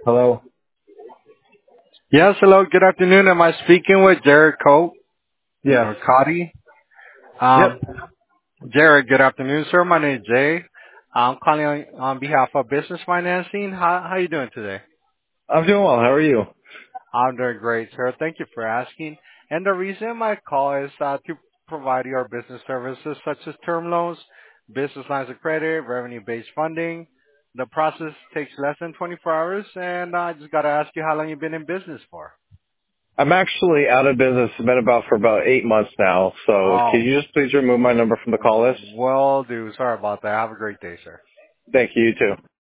Hello? Yes, hello, good afternoon. Am I speaking with Jared Cote Yes. or Cotty? Yep. Um, Jared, good afternoon, sir. My name is Jay. I'm calling on behalf of Business Financing. How you doing today? I'm doing well. How are you? I'm doing great, sir. Thank you for asking. And the reason my call is to provide your business services such as term loans, business lines of credit, revenue-based funding. The process takes less than 24 hours, and I just got to ask you how long you've been in business for. I'm actually out of business. It's been about for about 8 months now. So can Oh, you just please remove my number from the call list? will do. Sorry about that. Have a great day, sir. Thank you. You too.